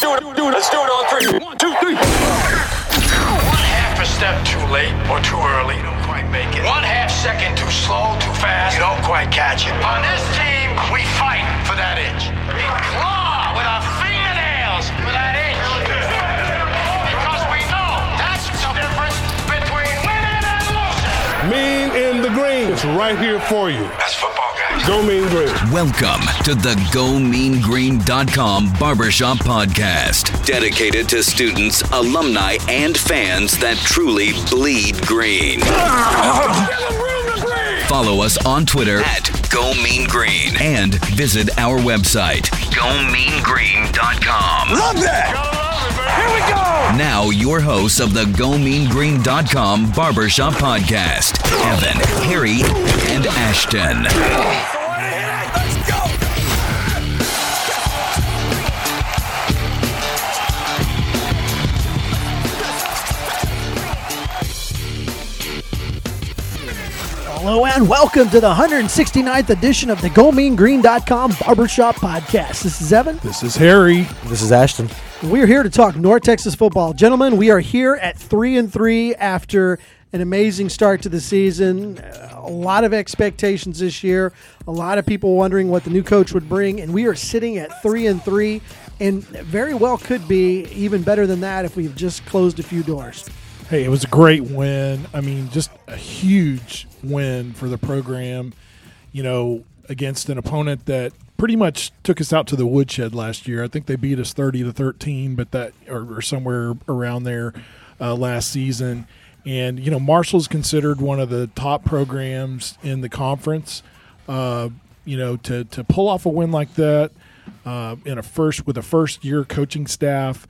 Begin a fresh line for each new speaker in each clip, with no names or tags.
Let's do it on three. 1, 2, 3.
1/2 a step too late or too early, you don't quite make it. 1/2 second too slow, too fast, you don't quite catch it. On this team, we fight for that inch. We claw with our fingernails for that inch. Because we know that's the difference between winning and losing.
Mean in the Green. It's right here for you.
That's football, guys.
Go Mean Green.
Welcome to the GoMeanGreen.com Barbershop Podcast, dedicated to students, alumni, and fans that truly bleed green. Follow us on Twitter at GoMeanGreen and visit our website, GoMeanGreen.com.
Love that. Here we go.
Now, your hosts of the GoMeanGreen.com Barbershop Podcast, Evan, Harry, and Ashton.
Let's go.
Hello and welcome to the 169th edition of the GoMeanGreen.com Barbershop Podcast. This is Evan.
This is Harry.
This is Ashton.
We're here to talk North Texas football. Gentlemen, we are here at 3-3 after an amazing start to the season. A lot of expectations this year. A lot of people wondering what the new coach would bring. And we are sitting at 3-3 and very well could be even better than that if we've just closed a few doors.
Hey, it was a great win. I mean, just a huge win for the program, you know, against an opponent that pretty much took us out to the woodshed last year. I think they beat us 30-13, but that or somewhere around there last season. And, you know, Marshall's considered one of the top programs in the conference. You know, to pull off a win like that with a first-year coaching staff,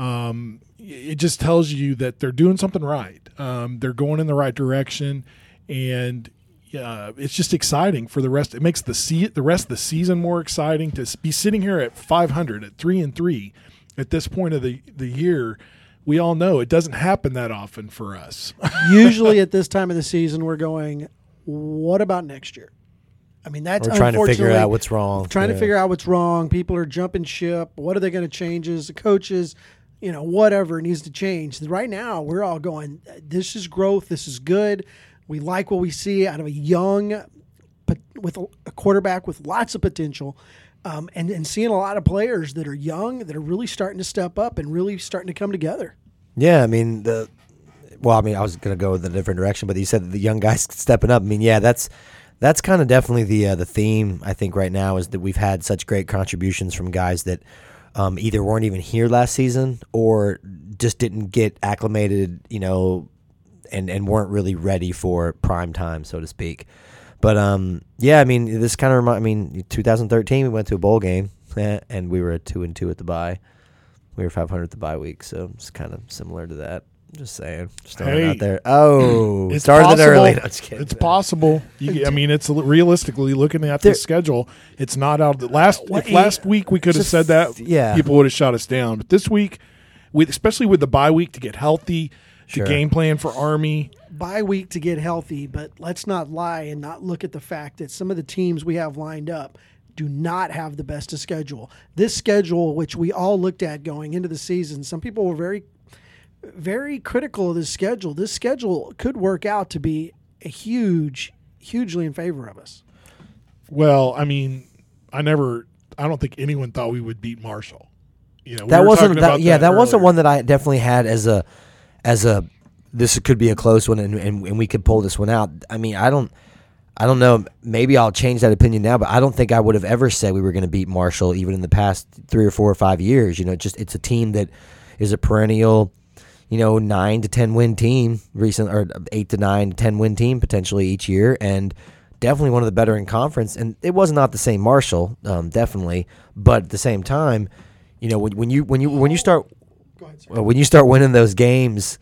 it just tells you that they're doing something right. They're going in the right direction, and it's just exciting for the rest. It makes the rest of the season more exciting to be sitting here at 500, at 3-3 at this point of the year. We all know it doesn't happen that often for us.
Usually at this time of the season, we're going, what about next year? I mean, that's
We're trying to figure out what's wrong.
Trying to figure out what's wrong. People are jumping ship. What are they going to change? The coaches, you know, whatever needs to change. Right now, we're all going, this is growth. This is good. We like what we see out of a young, with a quarterback with lots of potential, and seeing a lot of players that are young that are really starting to step up and really starting to come together.
Yeah, I mean, I was going to go in a different direction, but you said the young guys stepping up. I mean, yeah, that's kind of definitely the theme, I think, right now is that we've had such great contributions from guys that either weren't even here last season or just didn't get acclimated, you know, and weren't really ready for prime time, so to speak. But, yeah, I mean, this kind of 2013 we went to a bowl game, and we were at 2-2 at the bye. We were 500 at the bye week, so it's kind of similar to that. Just saying. Just throwing it out there. Oh,
it's
started
possible.
early. No, just kidding.
It's possible. I mean, it's realistically looking at the schedule. It's not out. If last week we could have said that, people would have shot us down. But this week, especially with the bye week to get healthy, to game plan for Army.
Bye week to get healthy, but let's not lie and not look at the fact that some of the teams we have lined up do not have the best of schedule. This schedule, which we all looked at going into the season, some people were very, very critical of this schedule. This schedule could work out to be hugely in favor of us.
Well, I mean, I don't think anyone thought we would beat Marshall. You know,
that wasn't one that I definitely had as a this could be a close one and we could pull this one out. I mean, I don't know. Maybe I'll change that opinion now, but I don't think I would have ever said we were going to beat Marshall even in the past 3 or 4 or 5 years. You know, it's a team that is a perennial, you know, 9 to 10 win team or 8 to 9 to 10 win team potentially each year, and definitely one of the better in conference. And it was not the same Marshall, definitely, but at the same time, you know, when you start winning those games,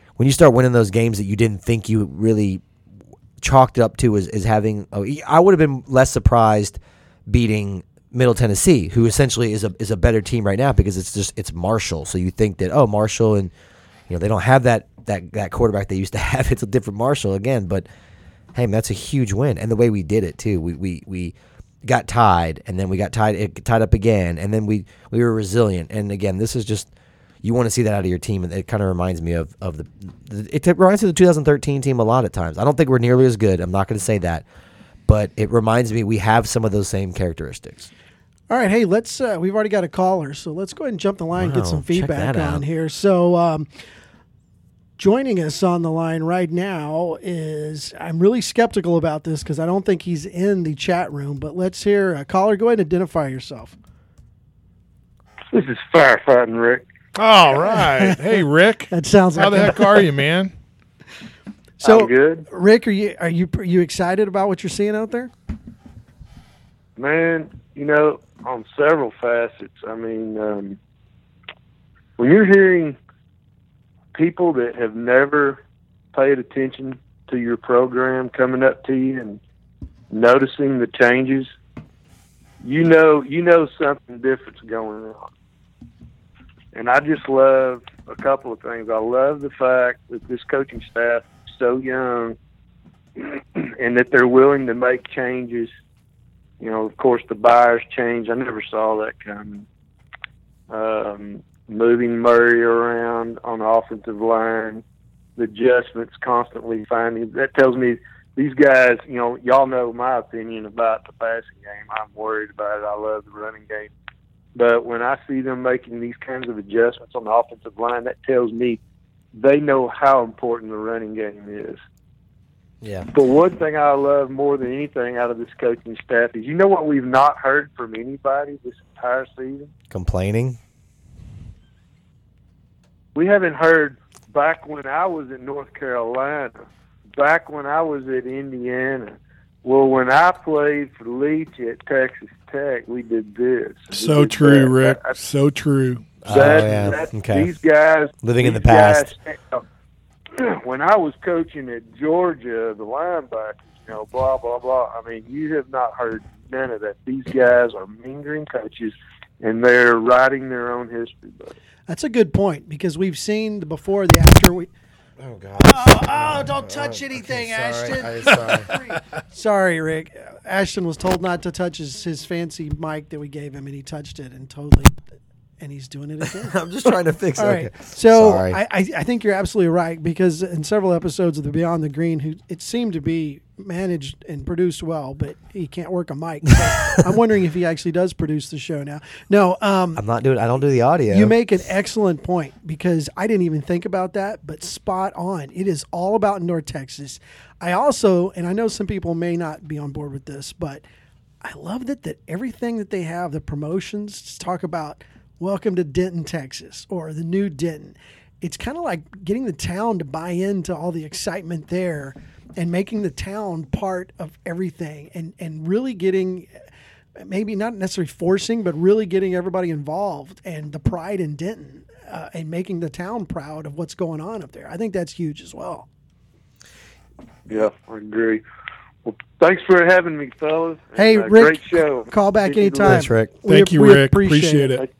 that you didn't think you really chalked up to as having, I would have been less surprised beating Middle Tennessee, who essentially is a better team right now because it's Marshall. So you think that Marshall, and you know they don't have that quarterback they used to have. It's a different Marshall again, but hey, man, that's a huge win, and the way we did it too. We got tied, and then we got tied. It tied up again, and then we were resilient. And again, this is just you want to see that out of your team, and it kind of reminds me of the. It reminds me of the 2013 team a lot at times. I don't think we're nearly as good. I'm not going to say that, but it reminds me we have some of those same characteristics.
All right, hey, let's. We've already got a caller, so let's go ahead and jump the line and get some
Check
feedback
that
on
out.
here. So, joining us on the line right now is I'm really skeptical about this because I don't think he's in the chat room. But let's hear a caller. Go ahead and identify yourself.
This is Firefighting Rick.
All right. Hey, Rick.
That sounds
How
like
the heck are you, man?
So,
I'm good.
Rick, are you excited about what you're seeing out there?
Man, on several facets. I mean, when you're hearing people that have never paid attention to your program coming up to you and noticing the changes, you know something different's going on. And I just love a couple of things. I love the fact that this coaching staff is so young and that they're willing to make changes. Of course, the buyers change. I never saw that coming. Moving Murray around on the offensive line, the adjustments constantly finding. That tells me these guys, y'all know my opinion about the passing game. I'm worried about it. I love the running game. But when I see them making these kinds of adjustments on the offensive line, that tells me they know how important the running game is.
Yeah.
But one thing I love more than anything out of this coaching staff is, what we've not heard from anybody this entire season?
Complaining.
We haven't heard back when I was in North Carolina, back when I was at Indiana. Well, when I played for Leach at Texas Tech, we did this.
So
We did
true,
that.
Rick. So true.
Okay.
These guys
Living in the
these
past.
guys, when I was coaching at Georgia, the linebackers, blah, blah, blah. I mean, you have not heard none of that. These guys are mean green coaches, and they're writing their own history book.
That's a good point because we've seen the before, the after.
Oh God.
Oh, don't touch anything, Ashton.
Sorry.
Sorry, Rick. Ashton was told not to touch his fancy mic that we gave him, and he touched it and he's doing it again.
I'm just trying to fix it.
All right.
Okay.
So
Sorry.
I think you're absolutely right because in several episodes of the Beyond the Green, it seemed to be managed and produced well, but he can't work a mic. So I'm wondering if he actually does produce the show now. No,
I don't do the audio.
you make an excellent point because I didn't even think about that, but spot on. It is all about North Texas. I also, and I know some people may not be on board with this, but I love that everything that they have, the promotions, talk about welcome to Denton, Texas, or the new Denton. It's kind of like getting the town to buy into all the excitement there and making the town part of everything and really getting, maybe not necessarily forcing, but really getting everybody involved and the pride in Denton and making the town proud of what's going on up there. I think that's huge as well.
Yeah, I agree. Well, thanks for having me, fellas.
Hey,
And,
Rick,
great show.
call back
Easy to
anytime.
Thanks, Rick.
Thank you,
we
Rick. Appreciate it.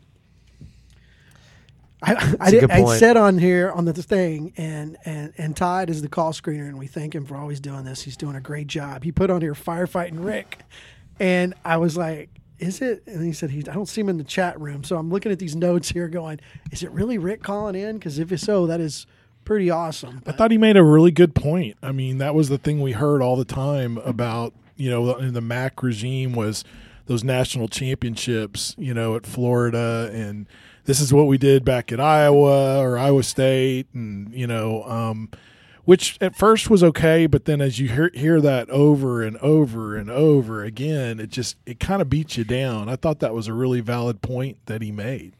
I
a good point.
said on here on the thing, and Todd is the call screener, and we thank him for always doing this. He's doing a great job. He put on here Firefighting Rick, and I was like, is it? And he said, I don't see him in the chat room. So I'm looking at these notes here going, is it really Rick calling in? Because if so, that is pretty awesome.
I thought he made a really good point. I mean, that was the thing we heard all the time about, in the MAC regime was those national championships, at Florida, and this is what we did back at Iowa or Iowa State, and which at first was okay, but then as you hear that over and over and over again, it kind of beats you down. I thought that was a really valid point that he made.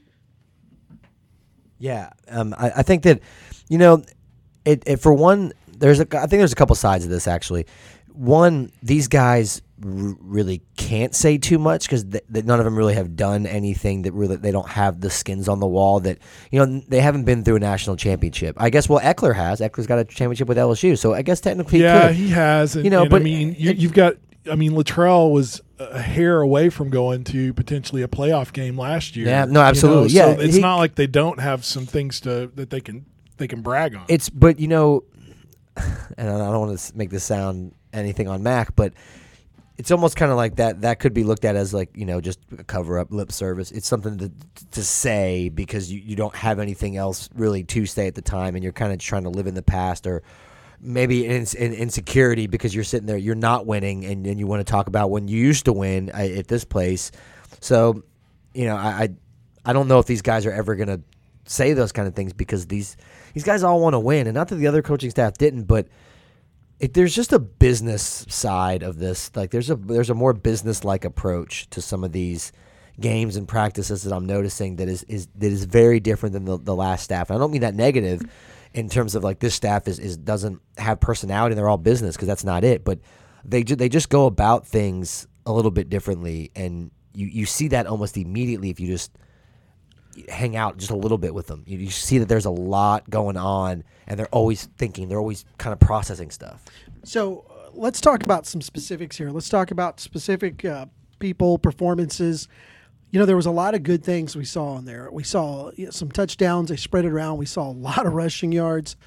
Yeah, I think that, it for one, I think there's a couple sides of this actually. One, these guys really can't say too much because none of them really have done anything that really they don't have the skins on the wall that they haven't been through a national championship. I guess Eckler has. Eckler's got a championship with LSU, so I guess technically
he has. And, but I mean, you've got. I mean, Luttrell was a hair away from going to potentially a playoff game last year.
Yeah, no, absolutely.
So
Yeah,
it's not like they don't have some things that they can brag on.
And I don't want to make this sound anything on Mac, but it's almost kind of like that could be looked at as like, just a cover up, lip service. It's something to say because you don't have anything else really to say at the time, and you're kind of trying to live in the past, or maybe in insecurity because you're sitting there, you're not winning, and you want to talk about when you used to win at this place. So, I don't know if these guys are ever going to say those kind of things because these guys all want to win, and not that the other coaching staff didn't, but there's just a business side of this. Like there's a more business-like approach to some of these games and practices that I'm noticing that is very different than the last staff. And I don't mean that negative in terms of like this staff doesn't have personality and they're all business, because that's not it. But they just go about things a little bit differently, and you see that almost immediately if you just hang out just a little bit with them. You see that there's a lot going on, and they're always thinking, they're always kind of processing stuff.
So let's talk about some specifics here. Let's talk about specific people, performances. There was a lot of good things we saw in there. We saw some touchdowns. They spread it around. We saw a lot of rushing yards.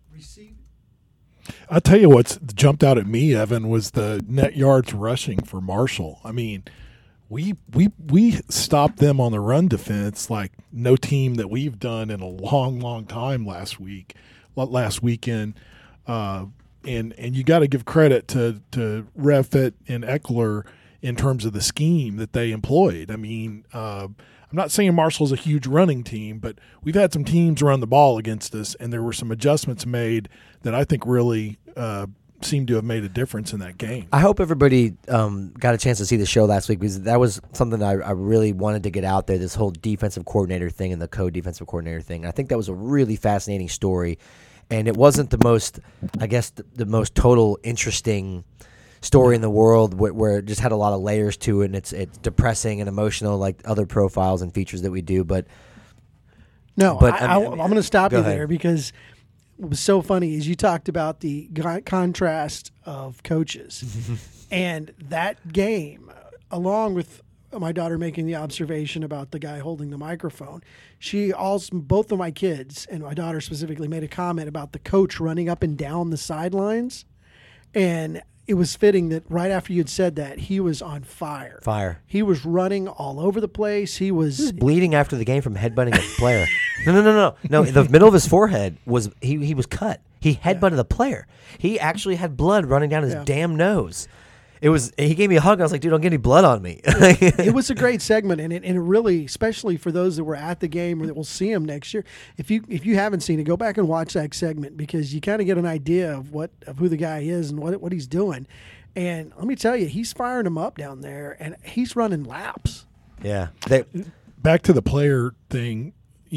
I'll tell you what's jumped out at me, Evan, was the net yards rushing for Marshall. I mean, we stopped them on the run defense like no team that we've done in a long, long time last weekend. And you got to give credit to Refit and Eckler in terms of the scheme that they employed. I mean, I'm not saying Marshall's a huge running team, but we've had some teams run the ball against us, and there were some adjustments made that I think really seemed to have made a difference in that game.
I hope everybody got a chance to see the show last week, because that was something I really wanted to get out there, this whole defensive coordinator thing and the co-defensive coordinator thing. I think that was a really fascinating story, and it wasn't the most, I guess, the most total interesting story in the world where it just had a lot of layers to it, and it's depressing and emotional like other profiles and features that we do. But
I'm going to stop you
ahead
there, because what was so funny is you talked about the contrast of coaches. And that game, along with my daughter making the observation about the guy holding the microphone, both of my kids, and my daughter specifically, made a comment about the coach running up and down the sidelines. And it was fitting that right after you had said that, he was on fire. He was running all over the place. He was
bleeding after the game from headbutting a player. No. The middle of his forehead was he was cut. He headbutted the player. He actually had blood running down his damn nose. He gave me a hug. I was like, dude, don't get any blood on me.
It was a great segment, and it really, especially for those that were at the game or that will see him next year. If you haven't seen it, go back and watch that segment, because you kind of get an idea of who the guy is and what he's doing. And let me tell you, he's firing him up down there, and he's running laps.
Yeah.
Back to the player thing,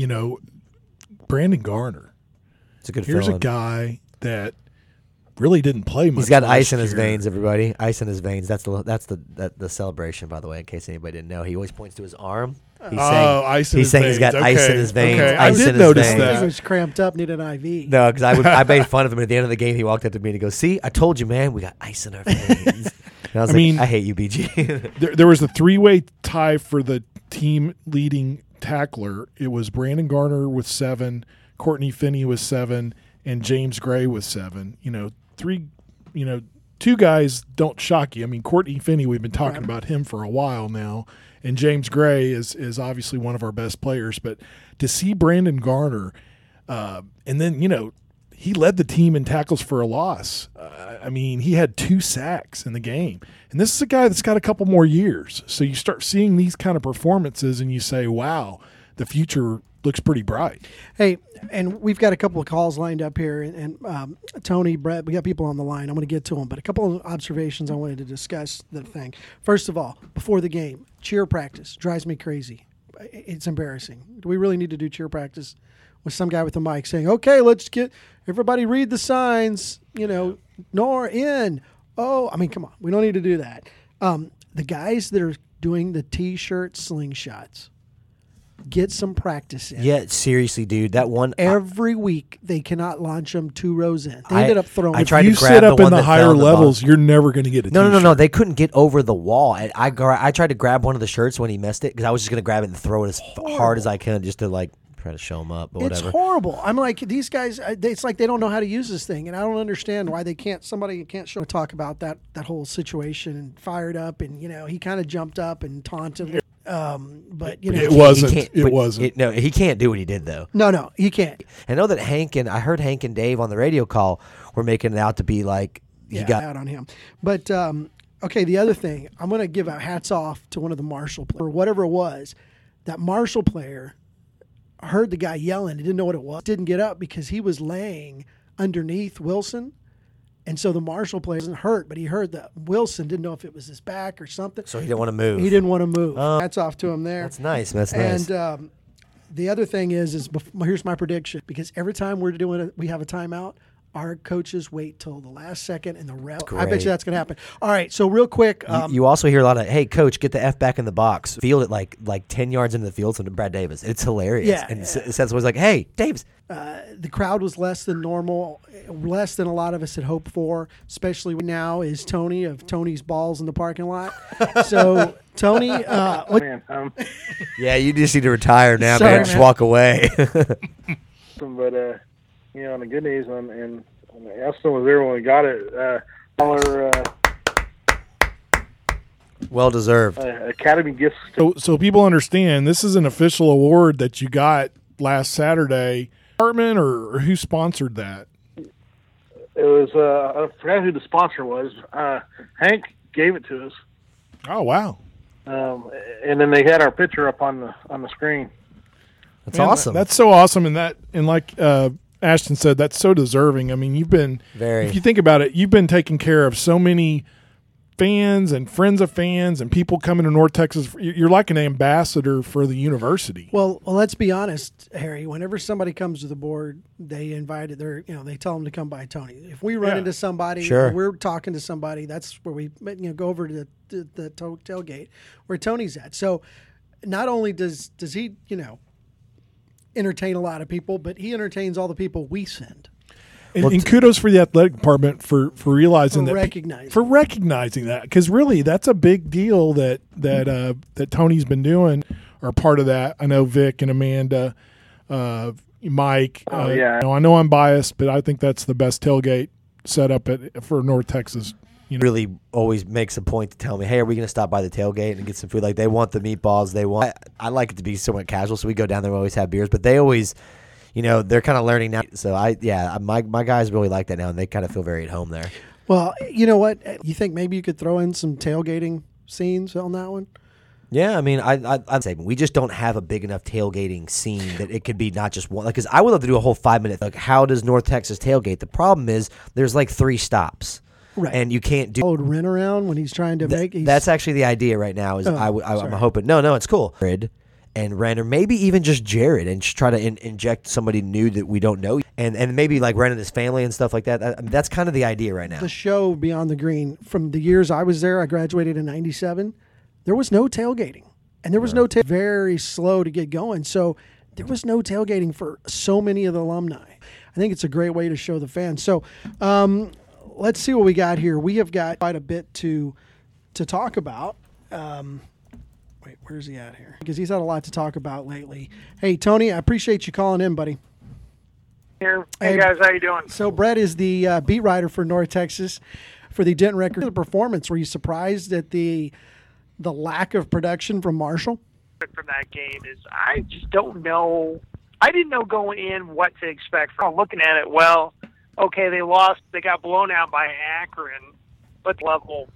Brandon Garner.
It's a good.
Here's a guy that really didn't play much.
He's got ice in his veins, everybody. Ice in his veins. That's the celebration, by the way, in case anybody didn't know. He always points to his arm. He's saying he's got ice in his veins.
Okay.
Ice
I did
in his
notice
veins.
that.
He was cramped up, needed an IV.
No, because I made fun of him at the end of the game. He walked up to me and he goes, "See, I told you, man, we got ice in our veins." And I was I hate you, BG.
there was a three-way tie for the team leading tackler. It was Brandon Garner with 7, Courtney Finney with 7, and James Gray with 7. Two guys don't shock you. I mean, Courtney Finney, we've been talking about him for a while now, and James Gray is obviously one of our best players. But to see Brandon Garner, and then, he led the team in tackles for a loss. He had 2 sacks in the game. And this is a guy that's got a couple more years. So you start seeing these kind of performances and you say, wow, the future looks pretty bright.
Hey, and we've got a couple of calls lined up here. And Tony, Brett, we got people on the line. I'm going to get to them. But a couple of observations I wanted to discuss the thing. First of all, before the game, cheer practice drives me crazy. It's embarrassing. Do we really need to do cheer practice with some guy with a mic saying, okay, let's get everybody read the signs, nor in. Oh, come on. We don't need to do that. The guys that are doing the T-shirt slingshots, get some practice in.
Yeah, seriously, dude. That one
every week they cannot launch them 2 rows in. They ended up throwing.
I tried
if you
to grab
sit up
the
in
one
the
that
higher
fell in the
levels,
bottom.
you're never going to get a T-shirt.
No. They couldn't get over the wall. I tried to grab one of the shirts when he missed it, because I was just going to grab it and throw it as hard as I could, just to try try to show them up, but
It's
whatever.
horrible. I'm like, these guys, it's like they don't know how to use this thing, and I don't understand why somebody can't talk about that whole situation and fired up, and, he kind of jumped up and taunted. But,
It wasn't.
He can't-
It
but
wasn't.
no, he can't do what he did, though.
No, he can't.
I know that I heard Hank and Dave on the radio call were making it out to be like he got
out on him. But, okay, the other thing, I'm going to give a hats off to one of the Marshall players, or whatever it was. That Marshall player heard the guy yelling. He didn't know what it was. Didn't get up because he was laying underneath Wilson. And so the Marshall player wasn't hurt, but he heard that Wilson didn't know if it was his back or something.
so he didn't want to move.
He didn't want to move. Hats off to him there.
That's nice. That's nice.
And the other thing is here's my prediction, because every time we have a timeout, our coaches wait till the last second, and the ref. I bet
great.
you that's going to happen. All right, so real quick,
You also hear a lot of, "Hey, coach, get the F back in the box." Field it like 10 yards into the field to Brad Davis. It's hilarious.
Yeah,
And Seth was like, "Hey, Davis."
the crowd was less than normal, less than a lot of us had hoped for, especially now is Tony of Tony's Balls in the parking lot. So, Tony,
Man,
Yeah, you just need to retire now,
Sorry,
man. Just
man.
walk away.
but on the good news, and Elston was there when we got it. Our
Well deserved.
Academy gifts.
So people understand this is an official award that you got last Saturday. Department or who sponsored that?
It was I forgot who the sponsor was. Hank gave it to us,
Oh wow,
and then they had our picture up on the screen.
That's
Man,
awesome.
That's so awesome, and like Ashton said, that's so deserving. I mean, you've been
Very.
If you think about it, you've been taking care of so many fans and friends of fans and people coming to North Texas. You're like an ambassador for the university.
well, let's be honest, Harry. Whenever somebody comes to the board, they they tell them to come by Tony. If we run
Yeah.
into somebody,
Sure.
or we're talking to somebody, that's where we go over to the tailgate where Tony's at. So, not only does he entertain a lot of people, but he entertains all the people we send.
And kudos for the athletic department for realizing
For
that recognizing that, because really that's a big deal that Tony's been doing, or part of that. I know Vic and Amanda, Mike.
Yeah.
I know I'm biased, but I think that's the best tailgate set up for North Texas.
Really always makes a point to tell me, "Hey, are we going to stop by the tailgate and get some food?" Like they want the meatballs. They want. I like it to be somewhat casual, so we go down there. We always have beers, but they always. They're kind of learning now. So my guys really like that now, and they kind of feel very at home there.
Well, you know what? You think maybe you could throw in some tailgating scenes on that one?
Yeah, I mean, I'd say we just don't have a big enough tailgating scene that it could be not just one. Because I would love to do a whole 5-minute. Like, how does North Texas tailgate? The problem is there's like 3 stops,
Right.
and you can't do.
Followed Ren around when he's trying to make.
That's actually the idea right now. Is I'm hoping. No, it's cool. Jared and Ren, or maybe even just Jared, and just try to inject somebody new that we don't know, and maybe like Ren and his family and stuff like that. That's kind of the idea right now.
The show Beyond the Green, from the years I was there, I graduated in '97. There was no tailgating, and there was very slow to get going. So there was no tailgating for so many of the alumni. I think it's a great way to show the fans. So let's see what we got here. We have got quite a bit to talk about. Wait, where's he at here? Because he's had a lot to talk about lately. Hey, Tony, I appreciate you calling in, buddy.
Here. Hey guys, how you doing?
So Brett is the beat writer for North Texas for the Denton Record. The performance, were you surprised at the lack of production from Marshall?
From that game is I just don't know. I didn't know going in what to expect. From looking at it, well, okay, they lost. They got blown out by Akron, but level,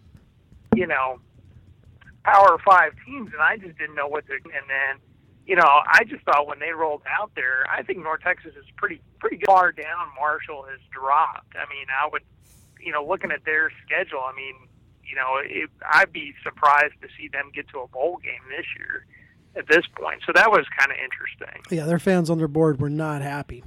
Power 5 teams, and I just didn't know what to. And then, I just thought when they rolled out there, I think North Texas is pretty good. Far down, Marshall has dropped. I mean, I would, looking at their schedule, I mean, I'd be surprised to see them get to a bowl game this year at this point. So that was kind of interesting.
Yeah, their fans on their board were not happy.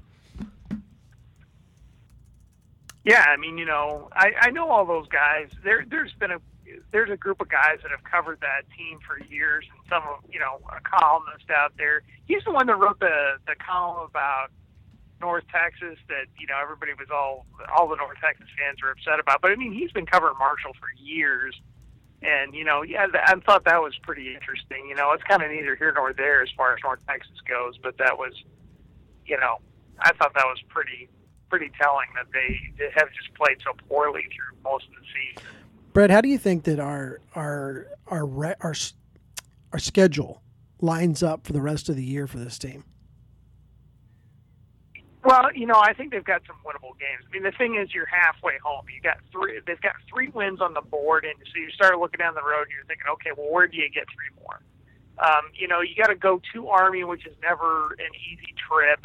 Yeah, I mean, I know all those guys. There's a group of guys that have covered that team for years, and some of a columnist out there. He's the one that wrote the column about North Texas that everybody was all the North Texas fans were upset about. But I mean, he's been covering Marshall for years, and I thought that was pretty interesting. It's kind of neither here nor there as far as North Texas goes, but that was I thought that was pretty telling that they have just played so poorly through most of the season.
Brett, how do you think that our schedule lines up for the rest of the year for this team?
Well, I think they've got some winnable games. I mean, the thing is, you're halfway home. They've got 3 wins on the board, and so you start looking down the road, and you're thinking, okay, well, where do you get 3 more? You got to go to Army, which is never an easy trip.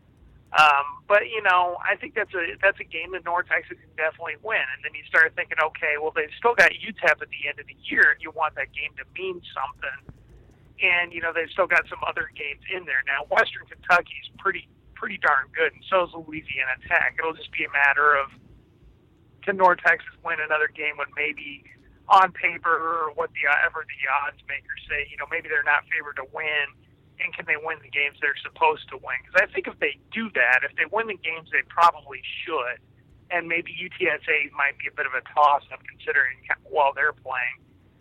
But I think that's a game that North Texas can definitely win. And then you start thinking, okay, well, they've still got UTEP at the end of the year. You want that game to mean something, and they've still got some other games in there. Now, Western Kentucky's pretty darn good, and so is Louisiana Tech. It'll just be a matter of, can North Texas win another game when maybe on paper or whatever the odds makers say, maybe they're not favored to win, and can they win the games they're supposed to win? Because I think if they do that, if they win the games they probably should, and maybe UTSA might be a bit of a toss-up considering while they're playing,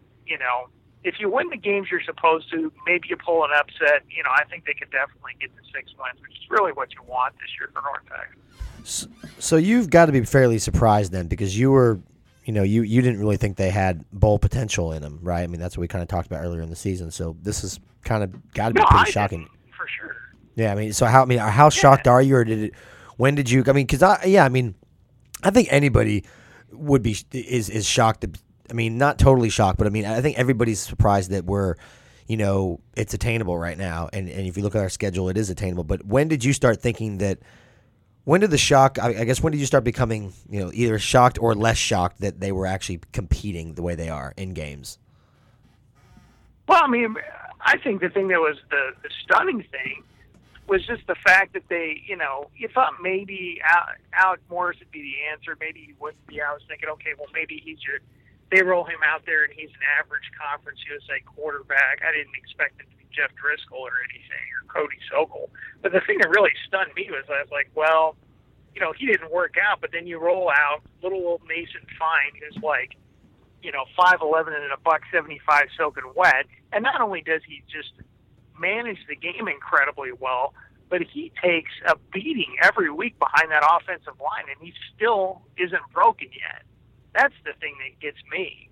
if you win the games you're supposed to, maybe you pull an upset, I think they could definitely get to 6 wins, which is really what you want this year for North Texas.
So you've got to be fairly surprised then, because you were, you didn't really think they had bowl potential in them, right? I mean, that's what we kind of talked about earlier in the season. So this has kind of got to be pretty shocking.
For sure.
Yeah, I mean, so how shocked are you, or when did you? I mean, because I think anybody would be is shocked. I mean, not totally shocked, but I mean, I think everybody's surprised that we're, it's attainable right now. And if you look at our schedule, it is attainable. But when did you start thinking that? When did the shock? I guess when did you start becoming, either shocked or less shocked that they were actually competing the way they are in games?
Well, I mean, I think the thing that was the stunning thing was just the fact that they, you thought maybe Alec Morris would be the answer. Maybe he wouldn't be. I was thinking, okay, well, maybe they roll him out there and he's an average Conference USA quarterback. I didn't expect it to be Jeff Driscoll or anything, or Cody Sokol. But the thing that really stunned me was I was like, well, he didn't work out, but then you roll out little old Mason Fine, who's like, 5'11" and a $175 soaking wet. And not only does he just manage the game incredibly well, but he takes a beating every week behind that offensive line, and he still isn't broken yet. That's the thing that gets me.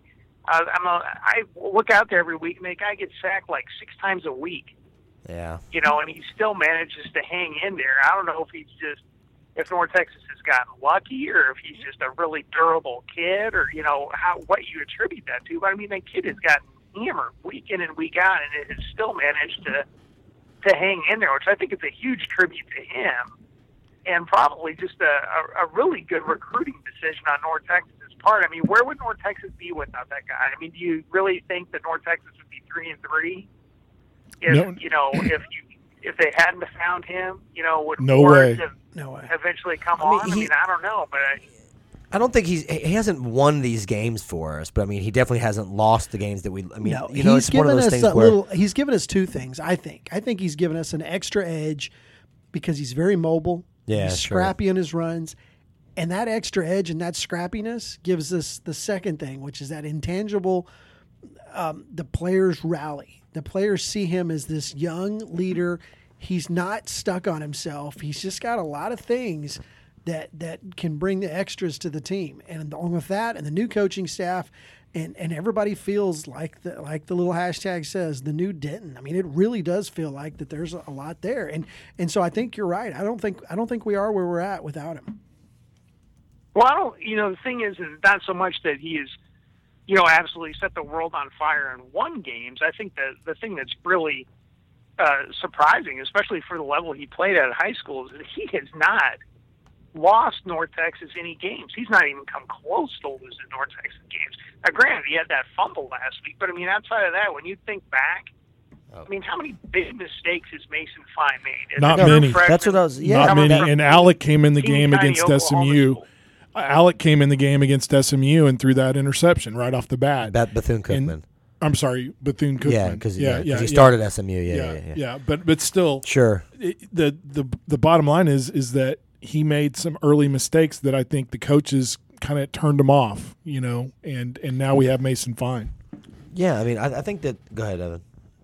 I look out there every week, and the guy gets sacked like 6 times a week.
Yeah.
And he still manages to hang in there. I don't know if North Texas has gotten lucky, or if he's just a really durable kid, or what you attribute that to. But I mean, that kid has gotten hammered week in and week out, and it has still managed to hang in there, which I think is a huge tribute to him, and probably just a really good recruiting decision on North Texas' part. I mean, where would North Texas be without that guy? I mean, do you really think that North Texas would be 3-3 if they hadn't found him? Would
No way.
Eventually come on? I mean, I don't know, but
I don't think he hasn't won these games for us, but I mean, he definitely hasn't lost the games that we. I mean,
no,
it's one of those things where
he's given us 2 things. I think he's given us an extra edge because he's very mobile.
Yeah,
he's scrappy in his runs, and that extra edge and that scrappiness gives us the second thing, which is that intangible. The players rally. The players see him as this young leader. He's not stuck on himself. He's just got a lot of things that can bring the extras to the team. And along with that, and the new coaching staff, and everybody feels like the little hashtag says, the new Denton. I mean, it really does feel like that there's a lot there. And so I think you're right. I don't think we are where we're at without him.
Well, the thing is not so much that he is, absolutely set the world on fire and won games. I think that the thing that's really surprising, especially for the level he played at high school, is that he has not lost North Texas any games. He's not even come close to losing North Texas games. Now, granted, he had that fumble last week, but I mean, outside of that, when you think back, I mean, how many big mistakes has Mason Fine made?
Not many.
That's what I was. Yeah,
not many. And Alec came in the game against SMU. Alec came in the game against SMU and threw that interception right off the bat.
Bethune-Cookman.
I'm sorry, Bethune-Cookman.
Yeah, because he started SMU. Yeah.
But still,
sure.
The bottom line is that he made some early mistakes that I think the coaches kind of turned him off, and now we have Mason Fine.
Yeah, I mean, I think that. Go ahead, Evan.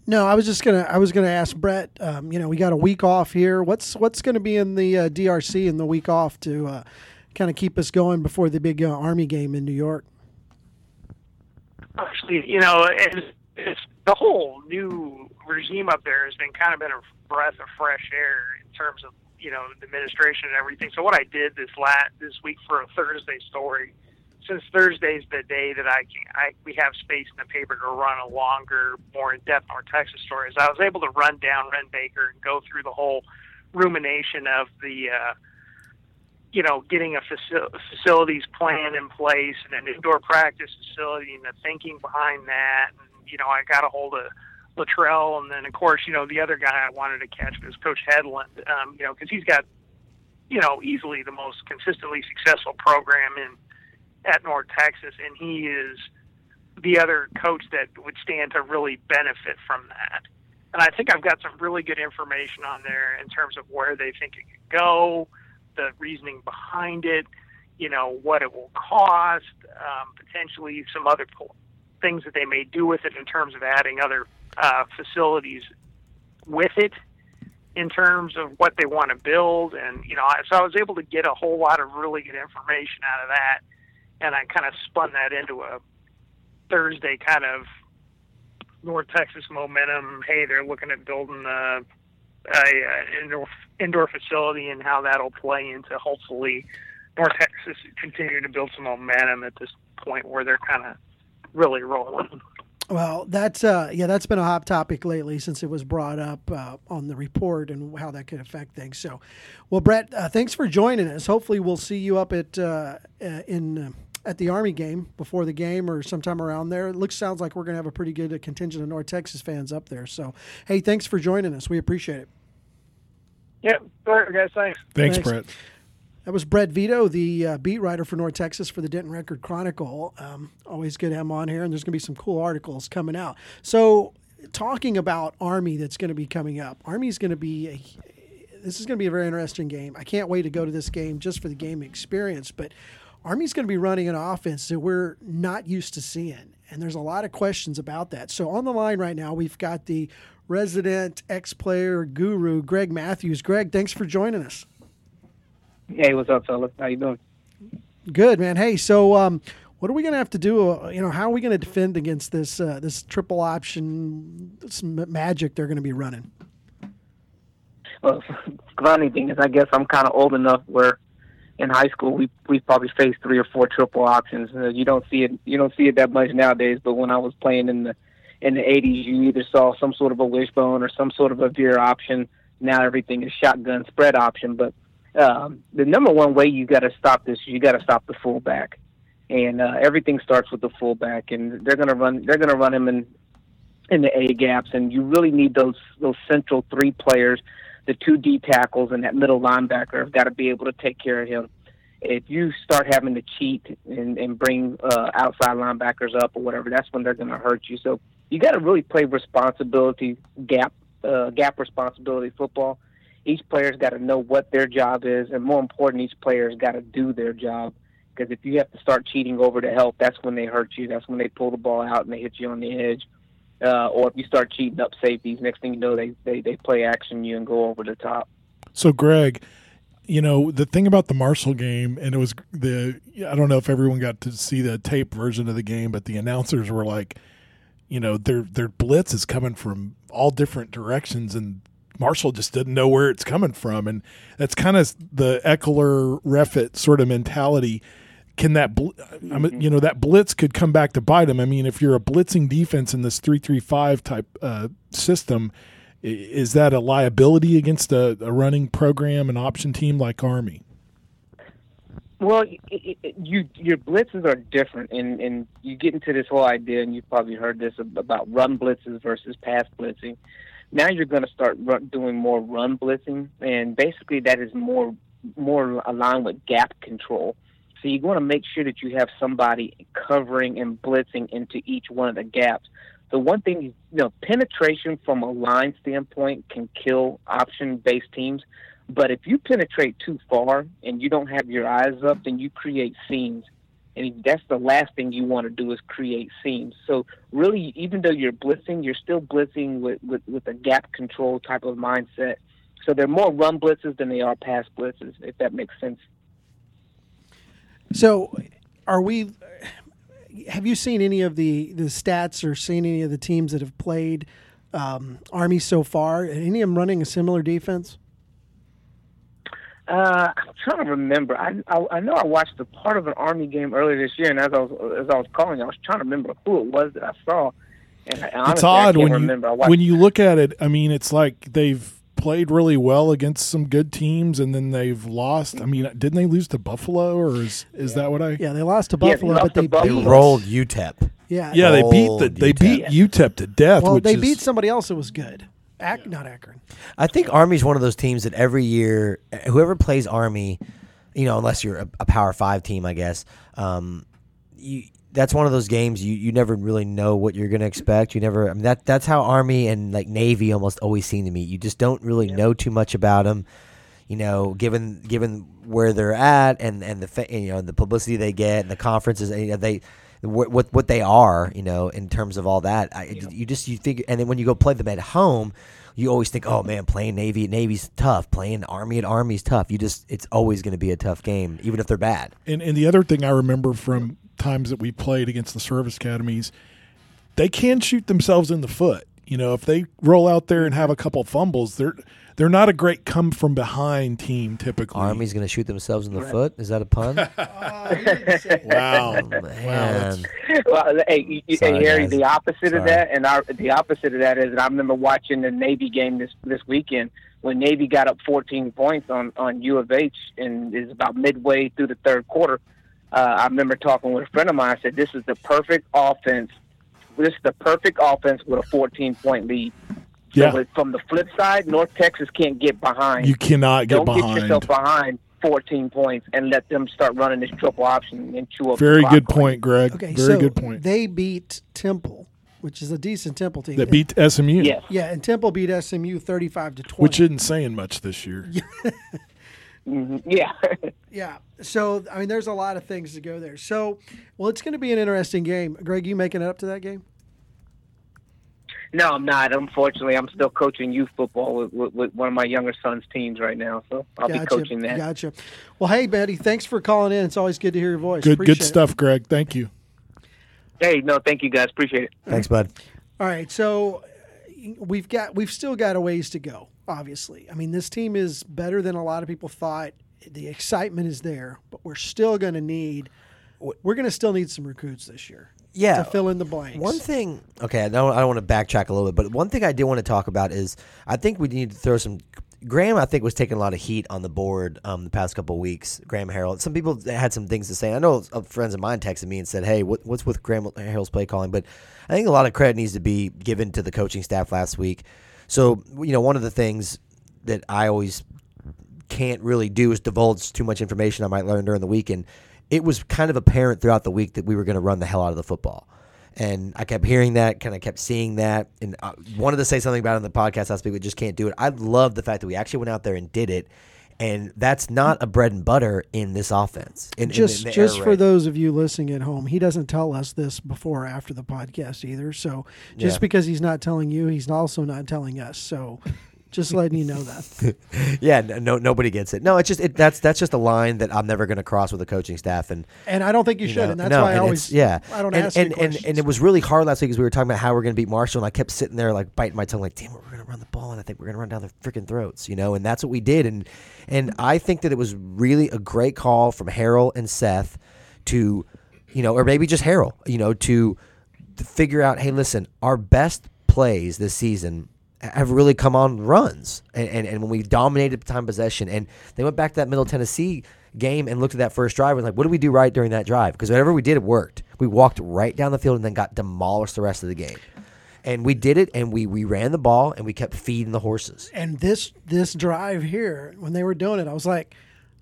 No, I was gonna ask Brett. We got a week off here. What's going to be in the DRC in the week off to kind of keep us going before the big Army game in New York?
Actually, it's the whole new regime up there has been a breath of fresh air in terms of the administration and everything. So what I did this week for a Thursday story, since Thursday's the day that we have space in the paper to run a longer, more in-depth North Texas story, is I was able to run down Ren Baker and go through the whole rumination of the getting a facilities plan in place and an indoor practice facility and the thinking behind that. And, I got a hold of Luttrell, and then, of course, the other guy I wanted to catch was Coach Hedlund, because he's got, easily the most consistently successful program at North Texas, and he is the other coach that would stand to really benefit from that. And I think I've got some really good information on there in terms of where they think it could go, the reasoning behind it, what it will cost, potentially some other things that they may do with it in terms of adding other facilities with it in terms of what they want to build. And, so I was able to get a whole lot of really good information out of that. And I kind of spun that into a Thursday kind of North Texas momentum. Hey, they're looking at building a indoor facility and how that'll play into hopefully North Texas continue to build some momentum at this point where they're kind of really rolling.
Well, that's been a hot topic lately since it was brought up on the report and how that could affect things. So, well, Brett, thanks for joining us. Hopefully, we'll see you up at the Army game before the game or sometime around there. Sounds like we're going to have a pretty good contingent of North Texas fans up there. So, hey, thanks for joining us. We appreciate it.
Yeah, all right, guys. Thanks.
Thanks, Brett.
That was Brett Vito, the beat writer for North Texas for the Denton Record Chronicle. Always good to have him on here, and there's going to be some cool articles coming out. So, talking about Army that's going to be coming up, this is going to be a very interesting game. I can't wait to go to this game just for the game experience, but Army's going to be running an offense that we're not used to seeing, and there's a lot of questions about that. So, on the line right now, we've got the resident ex-player guru, Greg Matthews. Greg, thanks for joining us.
Hey, what's up, fellas? How you doing?
Good, man. Hey, so what are we going to have to do? How are we going to defend against this triple option magic they're going to be running?
Well, funny thing is, I guess I'm kind of old enough where in high school we probably faced 3 or 4 triple options. You don't see it that much nowadays. But when I was playing in the 80s, you either saw some sort of a wishbone or some sort of a veer option. Now everything is shotgun spread option, but the number one way you got to stop this is you got to stop the fullback, and everything starts with the fullback, and they're gonna run him in the A gaps, and you really need those central 3 players, the 2 D tackles, and that middle linebacker have got to be able to take care of him. If you start having to cheat and bring outside linebackers up or whatever, that's when they're gonna hurt you. So you got to really play gap responsibility football. Each player's got to know what their job is, and more important, each player's got to do their job. Because if you have to start cheating over to help, that's when they hurt you. That's when they pull the ball out and they hit you on the edge. Or if you start cheating up safeties, next thing you know, they play action you and go over the top.
So, Greg, the thing about the Marshall game, and it was I don't know if everyone got to see the tape version of the game, but the announcers were like, their blitz is coming from all different directions, and Marshall just didn't know where it's coming from. And that's kind of the Eckler Reffitt sort of mentality. Can that, that blitz could come back to bite him. I mean, if you're a blitzing defense in this 3-3-5 type system, is that a liability against a running program, an option team like Army?
Well, your blitzes are different, and you get into this whole idea, and you've probably heard this about run blitzes versus pass blitzing. Now you're going to start doing more run blitzing, and basically that is more aligned with gap control. So you want to make sure that you have somebody covering and blitzing into each one of the gaps. The one thing, penetration from a line standpoint can kill option-based teams, but if you penetrate too far and you don't have your eyes up, then you create seams. And that's the last thing you want to do is create seams. So really, even though you're blitzing, you're still blitzing with a gap control type of mindset. So they're more run blitzes than they are pass blitzes, if that makes sense.
So have you seen any of the stats or seen any of the teams that have played Army so far? Any of them running a similar defense?
I'm trying to remember. I know I watched a part of an Army game earlier this year, and as I was calling, I was trying to remember who it was that I saw. And honestly,
it's odd
when
you look at it. I mean, it's like they've played really well against some good teams, and then they've lost. I mean, didn't they lose to Buffalo, or is that what I?
Yeah, they lost to Buffalo, but they
rolled UTEP.
Yeah,
they beat UTEP to death.
Well,
which
they beat somebody else that was good. Not Akron.
I think Army's one of those teams that every year, whoever plays Army, unless you're a Power 5 team, I guess, that's one of those games you never really know what you're going to expect. That's how Army and like Navy almost always seem to me. You just don't really know too much about them, given where they're at and the publicity they get and the conferences what they are, in terms of all that. You figure, and then when you go play them at home, you always think, oh man, playing Navy at Navy's tough, playing Army at Army's tough. It's always going to be a tough game, even if they're bad.
And the other thing I remember from times that we played against the service academies, they can shoot themselves in the foot. If they roll out there and have a couple fumbles, they're not a great come from behind team typically.
Army's going to shoot themselves in the foot? Is that a pun?
Wow.
Man.
Well, hey, Harry,
guys.
the opposite
Sorry.
of that, and the opposite of that is that I remember watching the Navy game this weekend when Navy got up 14 points on U of H, and it was about midway through the third quarter. I remember talking with a friend of mine. I said, "This is the perfect offense. This is the perfect offense with a 14-point lead."
Yeah.
So from the flip side, North Texas can't get behind.
You cannot get behind.
Don't get yourself behind 14 points and let them start running this triple option and chew up.
Very good point, Greg.
Okay,
Very good point.
They beat Temple, which is a decent Temple team.
They beat SMU.
Yes.
Yeah, and Temple beat SMU 35-20.
Which isn't saying much this year.
Mm-hmm. Yeah.
Yeah. So, I mean, there's a lot of things to go there. So, well, it's going to be an interesting game. Greg, you making it up to that game?
No, I'm not. Unfortunately, I'm still coaching youth football with one of my younger son's teams right now, so I'll be coaching that.
Gotcha. Well, hey, Betty, thanks for calling in. It's always good to hear your voice.
Good stuff, Greg. Thank you.
Hey, no, thank you, guys. Appreciate it.
Thanks, bud.
All right, so we've still got a ways to go, obviously. I mean, this team is better than a lot of people thought. The excitement is there, but we're still going to still need some recruits this year.
Yeah,
to fill in the blanks.
One thing, okay, I don't want to backtrack a little bit, but one thing I did want to talk about is I think we need to throw some. Graham, I think, was taking a lot of heat on the board the past couple of weeks. Graham Harrell. Some people had some things to say. I know friends of mine texted me and said, "Hey, what's with Graham Harrell's play calling?" But I think a lot of credit needs to be given to the coaching staff last week. So one of the things that I always can't really do is divulge too much information I might learn during the weekend. It was kind of apparent throughout the week that we were going to run the hell out of the football. And I kept hearing that, kind of kept seeing that, and I wanted to say something about it on the podcast last week, but just can't do it. I love the fact that we actually went out there and did it, and that's not a bread and butter in this offense.
Just for those of you listening at home, he doesn't tell us this before or after the podcast either. So just because he's not telling you, he's also not telling us. So just letting you know that.
Yeah, nobody gets it. No, it's just that's just a line that I'm never going to cross with the coaching staff, and
I don't think you should. And that's why I always I don't ask you questions.
And it was really hard last week because we were talking about how we're going to beat Marshall, and I kept sitting there like biting my tongue, like, damn, we're going to run the ball, and I think we're going to run down their freaking throats, and that's what we did, and I think that it was really a great call from Harrell and Seth to, or maybe just Harrell, to figure out, hey, listen, our best plays this season have really come on runs, and when we dominated time possession, and they went back to that Middle Tennessee game and looked at that first drive and like, what did we do right during that drive? Because whatever we did, it worked. We walked right down the field and then got demolished the rest of the game. And we did it, and we ran the ball, and we kept feeding the horses.
And this drive here, when they were doing it, I was like,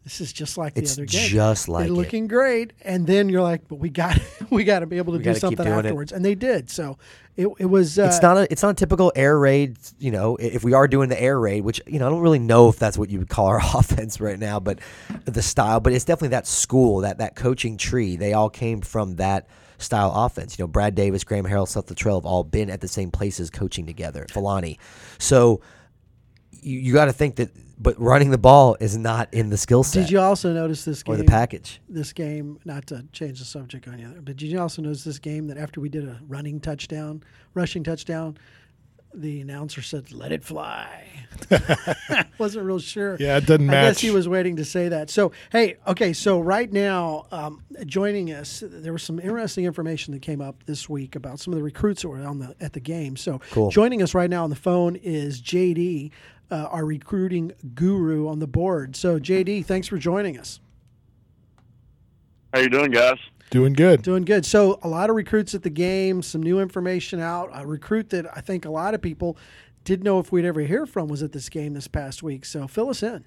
this is just like the
It's
other game.
just like
They're
it.
looking great, and then you're like, but we got to be able to do
gotta keep
something
doing it.
afterwards, and they did. So it was.
It's not a typical air raid. If we are doing the air raid, which I don't really know if that's what you would call our offense right now, but the style. But it's definitely that school, that coaching tree. They all came from that style offense. Brad Davis, Graham Harrell, Seth Luttrell have all been at the same places coaching together. Filani. So you got to think that. But running the ball is not in the skill set.
Did you also notice this game?
Or the package.
This game, not to change the subject on you, but did you also notice this game that after we did a rushing touchdown, the announcer said, "Let it fly." Wasn't real sure.
Yeah, it doesn't match.
I guess he was waiting to say that. So, hey, okay, so right now, joining us, there was some interesting information that came up this week about some of the recruits that were at the game. So,
cool.
Joining us right now on the phone is JD. Our recruiting guru on the board. So, JD, thanks for joining us.
How you doing, guys?
Doing good.
Doing good. So, a lot of recruits at the game, some new information out. A recruit that I think a lot of people didn't know if we'd ever hear from was at this game this past week. So, fill us in.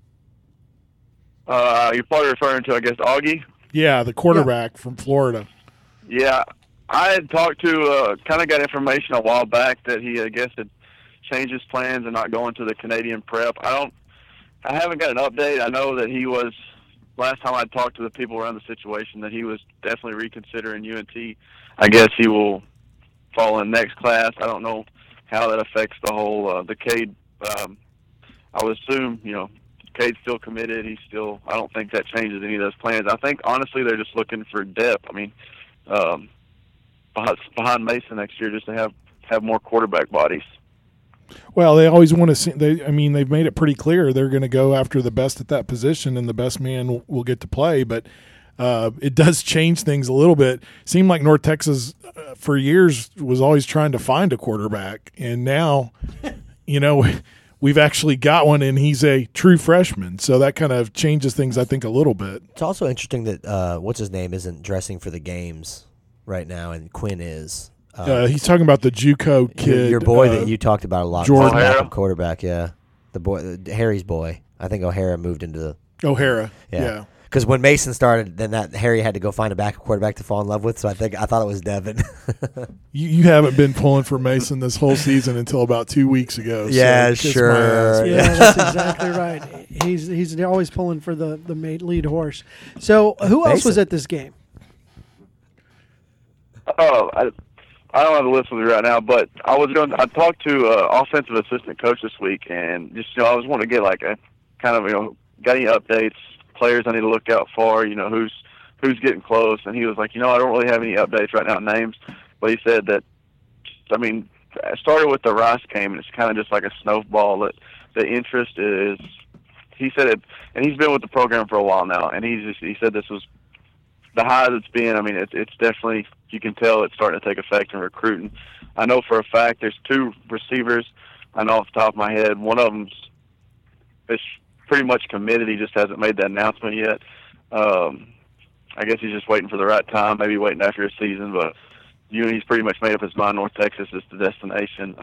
You're probably referring to, I guess, Augie?
Yeah, the quarterback from Florida.
Yeah. I had talked to, kind of got information a while back that he, I guess, had changed his plans and not going to the Canadian prep. I haven't got an update. I know that he was, last time I talked to the people around the situation, that he was definitely reconsidering UNT. I guess he will fall in next class. I don't know how that affects the whole, the Cade. I would assume, Cade's still committed. I don't think that changes any of those plans. I think, honestly, they're just looking for depth. I mean, behind Mason next year, just to have more quarterback bodies.
Well, they always want to see. They've made it pretty clear they're going to go after the best at that position, and the best man will get to play. But it does change things a little bit. Seemed like North Texas for years was always trying to find a quarterback, and now, we've actually got one, and he's a true freshman. So that kind of changes things, I think, a little bit.
It's also interesting that what's his name isn't dressing for the games right now, and Quinn is.
He's talking about the JUCO kid.
Your boy that you talked about a lot.
Jordan.
Backup quarterback, yeah. The boy, Harry's boy. I think O'Hara moved into the...
O'Hara, yeah.
Because when Mason started, then that Harry had to go find a backup quarterback to fall in love with, so I thought it was Devin.
You haven't been pulling for Mason this whole season until about 2 weeks ago.
Yeah,
so
sure.
Yeah, that's exactly right. He's always pulling for the lead horse. So who else was at this game?
Oh, I don't have the list with me right now, but I talked to offensive assistant coach this week, and just I was wanting to get like a kind of got any updates, players I need to look out for, who's getting close, and he was like, I don't really have any updates right now, names, but he said that, I started with the Rice game, and it's kind of just like a snowball. That the interest is, he said it, and he's been with the program for a while now, and he said this was the high that's been. I mean, it's definitely, you can tell it's starting to take effect in recruiting. I know for a fact there's 2 receivers. I know off the top of my head, one of them's is pretty much committed. He just hasn't made that announcement yet. I guess he's just waiting for the right time, maybe waiting after his season. But he's pretty much made up his mind. North Texas is the destination.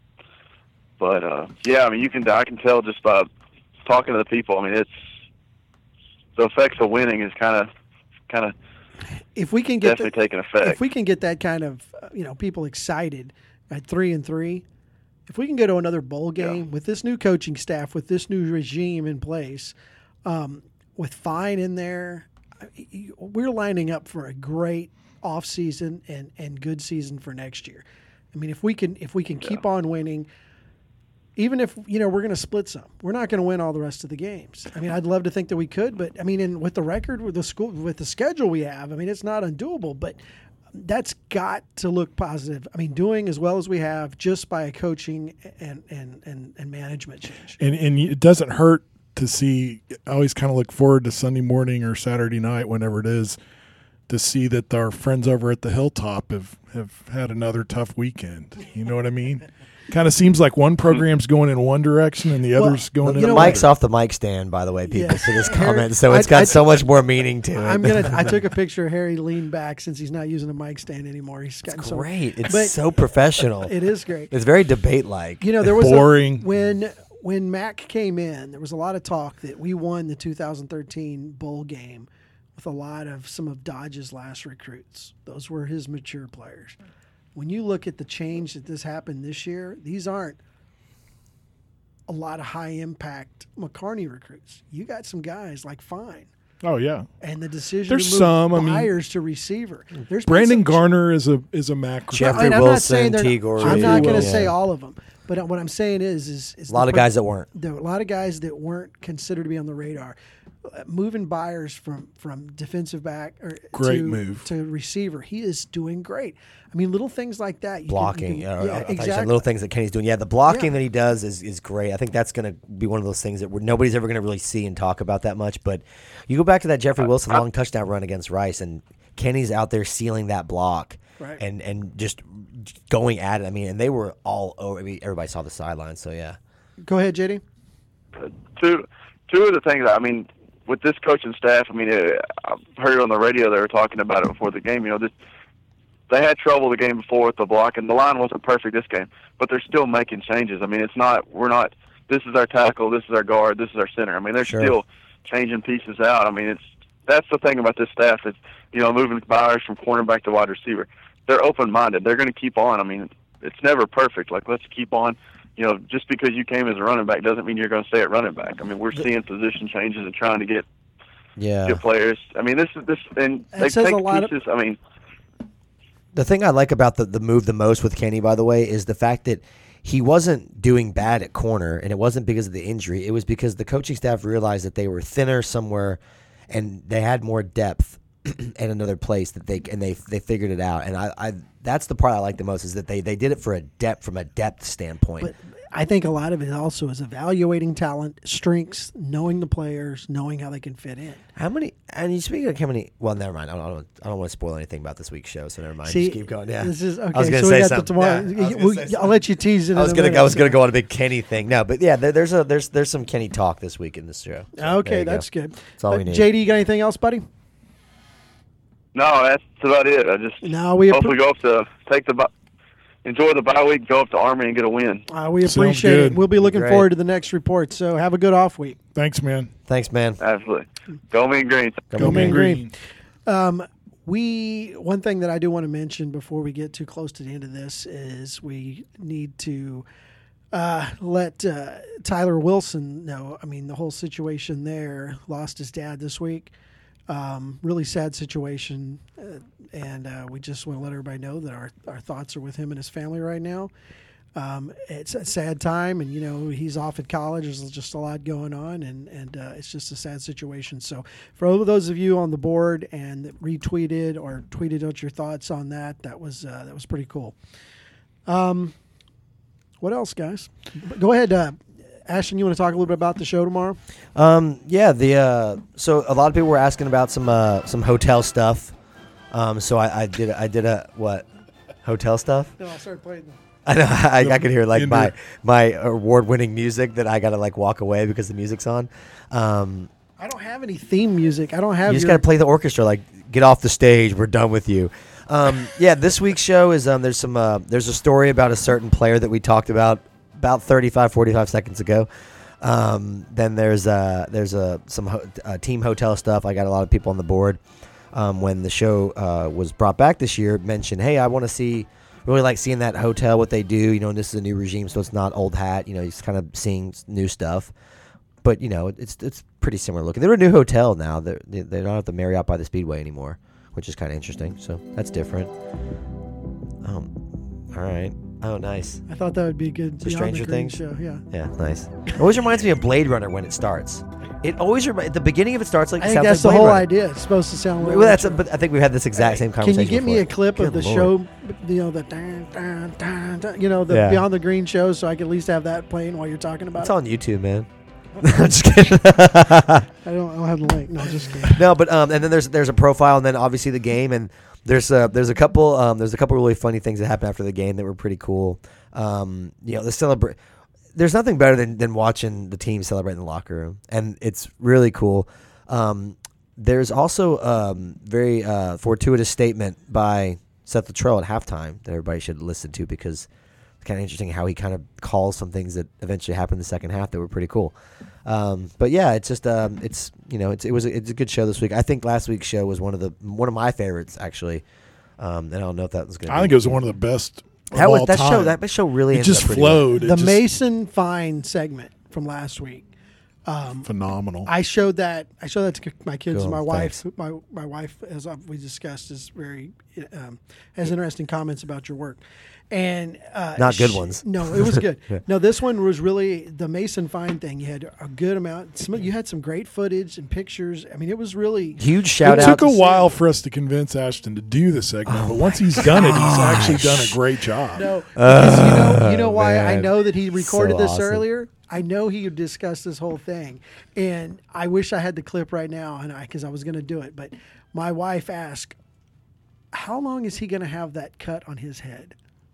Yeah, I mean, I can tell just by talking to the people. I mean, it's the effects of winning is kind of
if we can get
definitely taking effect.
If we can get that kind of people excited at 3-3, if we can go to another bowl game with this new coaching staff, with this new regime in place, with Fine in there, we're lining up for a great off season and good season for next year. I mean, if we can keep on winning. Even if, we're going to split some, we're not going to win all the rest of the games. I mean, I'd love to think that we could, but I mean, with the record, with the schedule we have, I mean, it's not undoable, but that's got to look positive. I mean, doing as well as we have just by a coaching and management change. And
it doesn't hurt to see. I always kind of look forward to Sunday morning or Saturday night, whenever it is, to see that our friends over at the Hilltop have had another tough weekend. You know what I mean? Kind of seems like one program's going in one direction and the other's going in
another.
The
mic's off the mic stand, by the way, people, to this comment, so it's got so much more meaning to it.
I took a picture of Harry lean back since he's not using a mic stand anymore. He's gotten
great. It's so professional.
It is great.
It's very debate-like.
There was
boring.
When when Mac came in, there was a lot of talk that we won the 2013 bowl game with a lot of some of Dodge's last recruits. Those were his mature players. When you look at the change that this happened this year, these aren't a lot of high-impact McCarney recruits. You got some guys like Fine.
Oh yeah,
And the decision
There's
to move
some, I mean,
Byers to receiver. There's been
Brandon
some-
Garner is a Mac. recruit.
Jeffrey
And I'm not saying
Wilson,
they're
T.
not-
Gorey.
I'm not going to
Yeah.
say all of them, but what I'm saying is
A lot of guys that weren't.
There were a lot of guys that weren't considered to be on the radar. Moving Byers from defensive back
Great move.
to receiver, he is doing great. I mean, little things like that.
Blocking.
yeah,
I thought you said
exactly.
little things that Kenny's doing. Yeah, the blocking
Yeah.
that he does is great. I think that's going to be one of those things that nobody's ever going to really see and talk about that much. But you go back to that Jeffrey Wilson long touchdown run against Rice, and Kenny's out there sealing that block
Right.
and just going at it. I mean, and they were all over. I mean, everybody saw the sideline. So, yeah.
Go ahead, JD.
Two of the things, I mean, with this coaching staff, I mean, I heard on the radio they were talking about it before the game. You know, they had trouble the game before with the block, and the line wasn't perfect this game, but they're still making changes. I mean, this is our tackle, this is our guard, this is our center. I mean, they're
Sure.
still changing pieces out. I mean, that's the thing about this staff is, you know, moving Byers from cornerback to wide receiver. They're open-minded. They're going to keep on. I mean, it's never perfect. Like, let's keep on. You know, just because you came as a running back doesn't mean you're going to stay at running back. I mean, we're seeing position changes and trying to get players. I mean, this, and they
says
take
a lot of-
pieces. I mean,
The thing I like about the move the most with Kenny, by the way, is the fact that he wasn't doing bad at corner, and it wasn't because of the injury. It was because the coaching staff realized that they were thinner somewhere, and they had more depth in another place that they figured it out. And I that's the part I like the most is that they did it from a depth standpoint.
But I think a lot of it also is evaluating talent, strengths, knowing the players, knowing how they can fit in.
How many? And you speaking of how many? Well, never mind. I don't want to spoil anything about this week's show, so never mind.
See,
Just keep going. Yeah,
This is okay.
I was gonna
so
say
we got
something.
the tomorrow.
Yeah, I was gonna say
I'll
something.
let you tease it.
I was
in a minute.
gonna go on a big Kenny thing. No, but yeah, there's some Kenny talk this week in this show. So there
Okay,
you go.
that's good.
That's all we need.
JD, you got anything else, buddy?
no, that's about it. I just
No, we
hopefully go up to enjoy the bye week, go up to Army and get a win.
we
Sounds
appreciate it.
good.
We'll be looking
Great.
forward to the next report. So have a good off week.
Thanks, man.
Thanks, man.
Absolutely. Go Mean Green.
Go Mean Green.
One thing that I do want to mention before we get too close to the end of this is we need to let Tyler Wilson know. I mean, the whole situation there, lost his dad this week. Really sad situation, and we just want to let everybody know that our thoughts are with him and his family right now. It's a sad time, and you know he's off at college. There's just a lot going on, and it's just a sad situation. So, for all of those of you on the board and that retweeted or tweeted out your thoughts on that was pretty cool. What else, guys? Go ahead, Ashton. You want to talk a little bit about the show tomorrow?
Yeah. So a lot of people were asking about some hotel stuff. So I did a what hotel stuff.
No, I started playing them.
I know. I could hear like
Indoor.
my award-winning music that I gotta like walk away because the music's on.
I don't have any theme music. I don't have.
You just
your-
gotta play the orchestra. Like, get off the stage. We're done with you. Yeah. This week's show is there's a story about a certain player that we talked about 45 seconds ago. Then there's some team hotel stuff. I got a lot of people on the board. When the show was brought back this year, mentioned, hey, I want to see. Really like seeing that hotel, what they do. You know, and this is a new regime, so it's not old hat. You know, he's kind of seeing new stuff. But you know, it's pretty similar looking. They're a new hotel now. They don't have the Marriott by the Speedway anymore, which is kind of interesting. So that's different. All right. Oh, nice.
I thought that would be a good
The
Beyond
Stranger
Green
Things?
show. Yeah.
Yeah, nice. It always reminds me of Blade Runner when it starts. It always at the beginning of it starts like
I
it
think
sounds
that's
like
the
Blade
whole
Runner.
idea. It's supposed to sound like.
Well, but I think we've had this exact same
Can
conversation.
you give me
before.
a clip of
Good
the
Lord.
show? You know the dun, dun, dun, dun, you know the
Yeah.
Beyond the Green show, so I can at least have that playing while you're talking about
It's
it.
on YouTube, man. I'm just kidding.
I don't have the link. No, just kidding.
No, but and then there's a profile, and then obviously the game, and there's a couple really funny things that happened after the game that were pretty cool. You know, the celebrate. There's nothing better than watching the team celebrate in the locker room, and it's really cool. There's also very fortuitous statement by Seth Luttrell at halftime that everybody should listen to because It's kind of interesting how he kind of calls some things that eventually happened in the second half that were pretty cool. But yeah, it's just it's a good show this week. I think last week's show was one of my favorites actually. And I don't know if that was going to.
I think it was one of the best.
That show really
it just flowed.
The Mason Fine segment from last week.
Phenomenal.
I showed that to my kids.
Cool,
My wife,
thanks.
my wife, as we discussed, is very has interesting comments about your work, and
not good ones.
No, it was good.
Yeah.
No, this one was really the Mason Fine thing. You had a good amount. You had some great footage and pictures. I mean, it was really
huge shout
out.
out.
It took a while for us to convince Ashton to do the segment, but once he's done it, he's actually done a great job.
No, because you know why
man.
I know that he recorded
So
this
awesome.
earlier. I know he had discussed this whole thing, and I wish I had the clip right now, because I was going to do it. But my wife asked, "How long is he going to have that cut on his head?"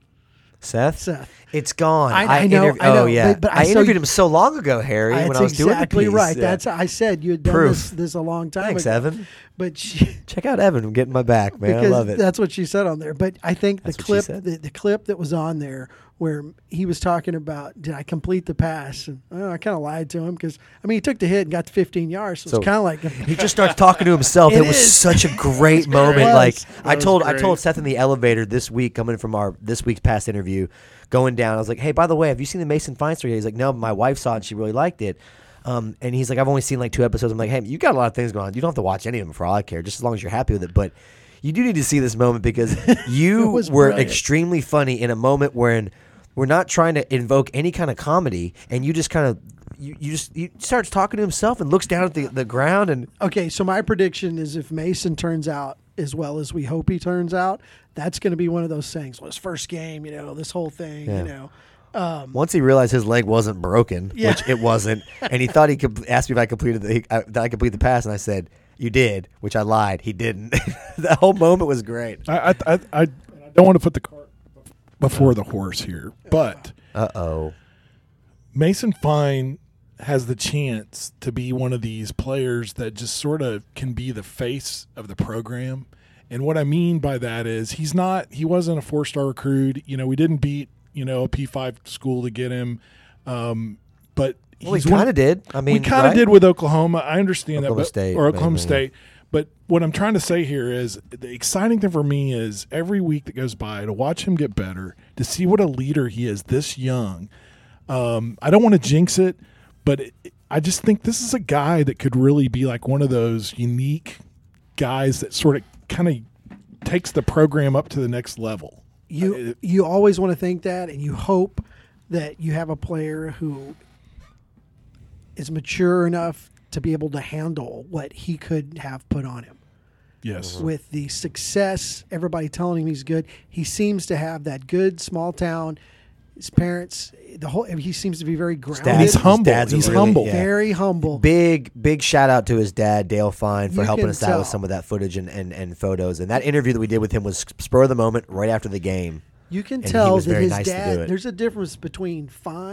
Seth, it's gone.
I know.
Oh yeah,
but
I interviewed him so long ago, Harry. When I was doing the
exactly
piece.
right.
Yeah.
That's I said you had done
Proof.
this a long time
Thanks,
ago.
Evan.
But
Check out Evan. I'm getting my back, man.
because
I love it.
that's what she said on there. But I think
That's
the
what she
clip,
said?
the clip that was on there, where he was talking about, did I complete the pass? And I kind of lied to him because he took the hit and got to 15 yards. So,
So
it's kind of like
He just starts talking to himself. It was such a great moment.
It
Like
was.
I told Seth in the elevator this week, coming from this week's past interview, going down. I was like, "Hey, by the way, have you seen the Mason Fine story?" He's like, "No, but my wife saw it and she really liked it." And he's like, "I've only seen like 2 episodes." I'm like, "Hey, you got a lot of things going on. You don't have to watch any of them for all I care, just as long as you're happy with it." But you do need to see this moment because you were
brilliant.
extremely funny in a moment wherein we're not trying to invoke any kind of comedy, and you just kind of you starts talking to himself and looks down at the ground and.
Okay, so my prediction is if Mason turns out as well as we hope he turns out, that's going to be one of those things. Well, his first game, this whole thing,
Yeah. Once he realized his leg wasn't broken,
Yeah.
which it wasn't, and he thought he could ask me if I completed did I complete the pass, and I said you did, which I lied. He didn't. That whole moment was great.
I don't want to put the cart before the horse here, but Mason Fine has the chance to be one of these players that just sort of can be the face of the program. And what I mean by that is he wasn't a 4-star recruit. We didn't beat, a P5 school to get him. But
Well, he kind of did. I mean,
we kind of
right?
did with Oklahoma. I understand
Oklahoma
that,
State,
or Oklahoma
mainly.
State. But what I'm trying to say here is the exciting thing for me is every week that goes by to watch him get better, to see what a leader he is this young. I don't want to jinx it, but I just think this is a guy that could really be like one of those unique guys that sort of kind of takes the program up to the next level.
You always want to think that, and you hope that you have a player who is mature enough to be able to handle what he could have put on him.
Yes.
With the success, everybody telling him he's good, he seems to have that good small town. His parents, he seems to be very grounded.
He's humble.
He's
humble.
Very humble.
Big shout out to his dad, Dale Fine, for
You
helping
can
us out with
tell.
some of that footage and photos. And that interview that we did with him was spur of the moment right after the game.
You can
And he
tell
was
that
very
his
nice to do
dad.
it.
There's a difference between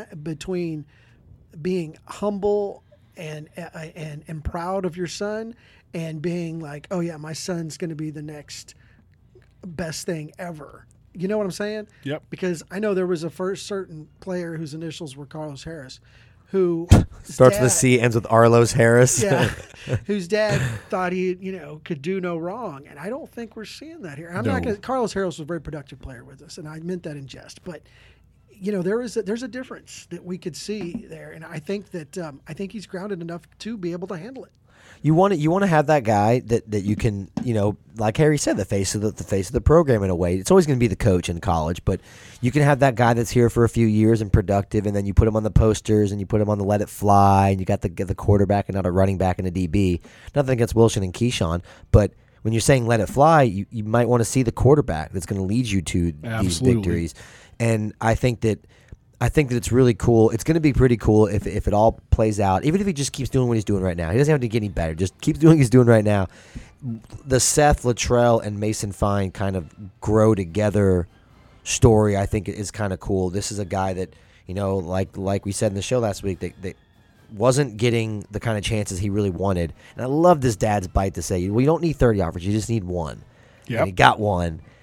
being humble and proud of your son, and being like, oh yeah, my son's going to be the next best thing ever. You know what I'm saying?
Yep.
Because I know there was a certain player whose initials were Carlos Harris, who
Starts with a C, ends with Arlos Harris.
Yeah, whose dad thought he, could do no wrong, and I don't think we're seeing that here. I'm not
No.
going. Carlos Harris was a very productive player with us, and I meant that in jest. But there's a difference that we could see there, and I think that he's grounded enough to be able to handle it.
You want to have that guy that you can, like Harry said, the face of the program in a way. It's always going to be the coach in college, but you can have that guy that's here for a few years and productive, and then you put him on the posters and you put him on the Let It Fly, and you got the quarterback and not a running back and a DB. Nothing against Wilson and Keyshawn, but when you're saying Let It Fly, you might want to see the quarterback that's going to lead you to these
Absolutely.
victories. And I think that it's really cool. It's going to be pretty cool if it all plays out. Even if he just keeps doing what he's doing right now. He doesn't have to get any better. Just keeps doing what he's doing right now. The Seth Luttrell and Mason Fine kind of grow together story, I think, is kind of cool. This is a guy that, like we said in the show last week, that wasn't getting the kind of chances he really wanted. And I love this dad's bite to say, well, you don't need 30 offers. You just need one.
Yep.
And he got one.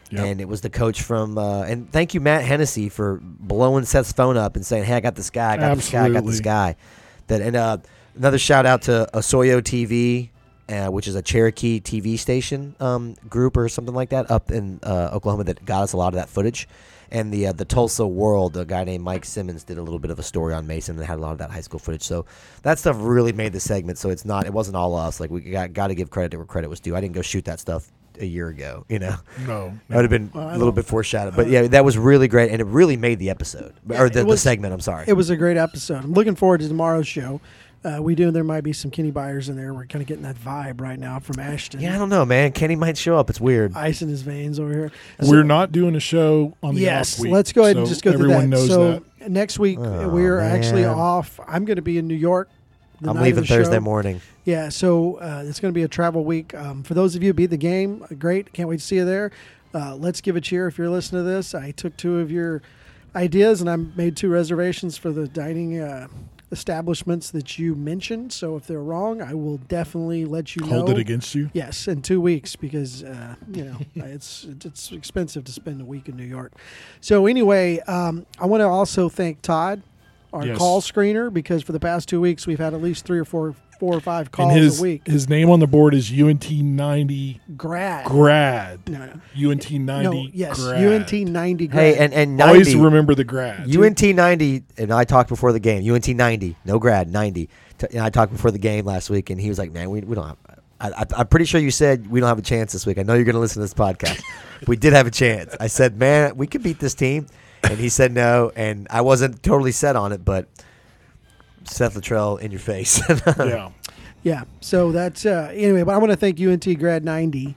Yep.
And it was the coach from and thank you, Matt Hennessy, for blowing Seth's phone up and saying, "Hey, I got this guy. I got this guy. I got this guy." That and another shout out to Osoyo TV, which is a Cherokee TV station group or something like that up in Oklahoma that got us a lot of that footage. And the Tulsa World, a guy named Mike Simmons did a little bit of a story on Mason and had a lot of that high school footage. So that stuff really made the segment. So it wasn't all us. Like we got to give credit where credit was due. I didn't go shoot that stuff a year ago.
No,
that would have been a little bit foreshadowed. But yeah, that was really great, and it really made the episode or the segment. I'm sorry.
It was a great episode. I'm looking forward to tomorrow's show. There might be some Kenny Byers in there. We're kind of getting that vibe right now from Ashton.
Yeah, I don't know, man. Kenny might show up. It's weird.
Ice in his veins over here.
We're not doing a show on the off week.
Let's go ahead and just go through that.
Everyone knows that.
Next week, we're actually off. I'm going to be in New York.
I'm leaving Thursday morning.
Yeah, so it's going to be a travel week. For those of you who beat the game, great. Can't wait to see you there. Let's give a cheer if you're listening to this. I took 2 of your ideas, and I made 2 reservations for the dining establishments that you mentioned. So if they're wrong, I will definitely let you know.
Hold it against you?
Yes, in 2 weeks because, it's expensive to spend a week in New York. So anyway, I want to also thank Todd, our call screener, because for the past 2 weeks we've had at least 3 or 4 or 5 calls a week.
His name on the board is UNT 90
grad.
No. UNT 90
yes,
grad.
UNT 90 grad.
Hey, and 90,
always remember the grad.
UNT 90, and I talked before the game. UNT 90, no grad, 90. And I talked before the game last week, and he was like, "Man, we don't have." I'm pretty sure you said we don't have a chance this week. I know you're going to listen to this podcast. We did have a chance. I said, "Man, we could beat this team," and he said no, and I wasn't totally set on it, but Seth Luttrell in your face.
Yeah. So that's anyway. But I want to thank UNT grad 90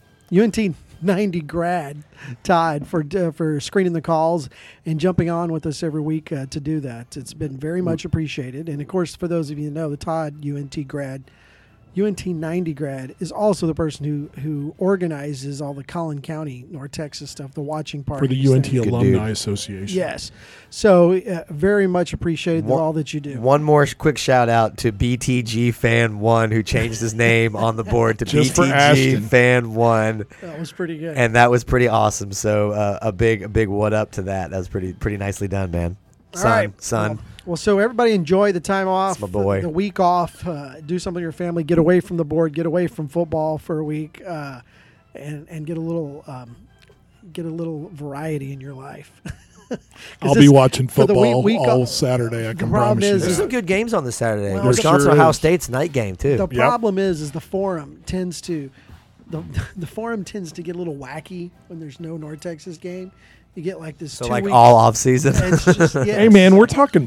grad Todd for screening the calls and jumping on with us every week to do that. It's been very much appreciated. And of course, for those of you who know, the Todd UNT 90 grad is also the person who organizes all the Collin County, North Texas stuff, the watching parties.
For the UNT Alumni Association.
Yes. So very much appreciated all that you do.
One more quick shout out to BTG Fan 1 who changed his name on the board to BTG Fan 1.
That was pretty good.
And that was pretty awesome. So a big what up to that. That was pretty nicely done, man. Son.
Well, so everybody enjoy the time off,
my boy.
the week off. Do something with your family. Get away from the board. Get away from football for a week, and get a little variety in your life.
I'll be watching football all Saturday. I can promise you.
There's some good games on this Saturday. Well, Wisconsin Ohio State's night game too.
The problem is the forum tends to the forum tends to get a little wacky when there's no North Texas game. You get like this.
So like all off season.
Hey man, we're talking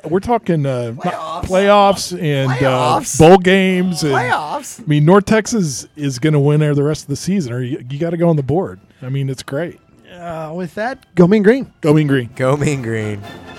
playoffs and bowl games. And,
playoffs.
I mean, North Texas is going to win there the rest of the season, or you got to go on the board. I mean, it's great.
With that, go Mean Green.
Go Mean Green.
Go Mean Green.